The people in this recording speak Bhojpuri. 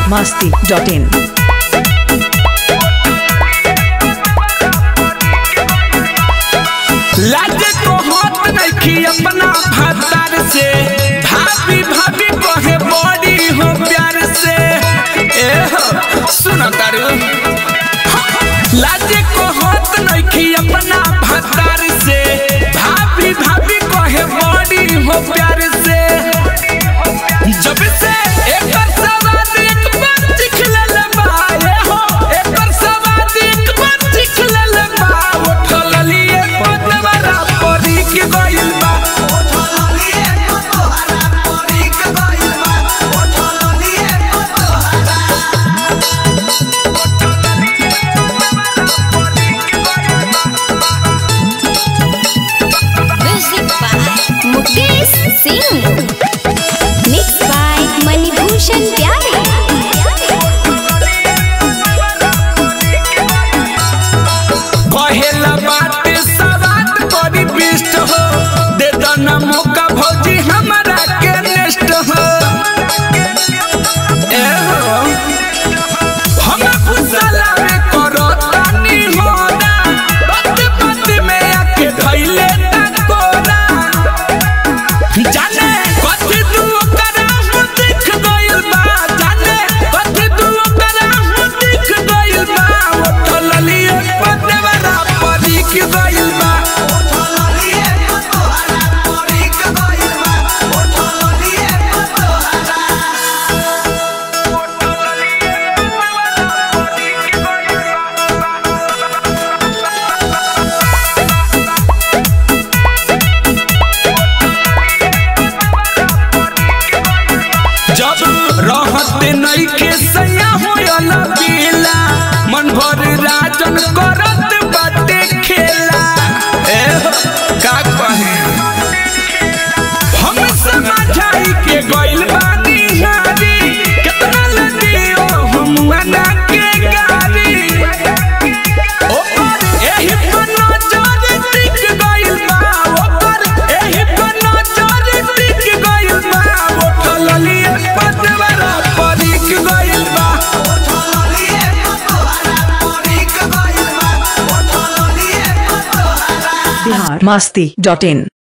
biharmasti.in। लाजे को हाथ नहीं अपना भातार से भाभी भाभी कहे बड़ी हो प्यार से सुना तारू लाजे को हाथ नहीं अपना भातार से भाभी भाभी कहे बड़ी हो प्यार से जब से एक सवाद एक बार चिख ले बाए हो एक सवाद एक बार चिख ले बा उठल लिए पतवारा परी के गइल बा उठल लिए पतवारा परी के गइल बा उठल लिए music by Mukesh Singh, mix by Manibhushan Pyare. कहेला बात सवाद बड़ी बिस्ट हो दे दना मौका भौजी हमरा के नेस्ट हो हम फुसला में करो तानी हो ना बात बात में आके धइले ता कोरा जाने कथि तू करा हम देख गइल बा जाने कथि तू करा हम देख गइल बा उठल लिए पतवारा परी के गइल बा उठल लिए पतवारा परी के गइल बा उठल लिए पतवारा जब रहते नहीं के सैया होयल पीला मन भर राजन करत बाटे खेला का कहे हम समझाई के गइल बानी हारी कितना लदियो हम ना के गारी ओपर एही पर नजर टिक गइल बा ओपर एही पर नजर टिक गइल बा उठल लिए पतवारा परी के गइल बा उठल लिए पतवारा परी के गइल बा उठल लिए पतवारा biharmasti.in।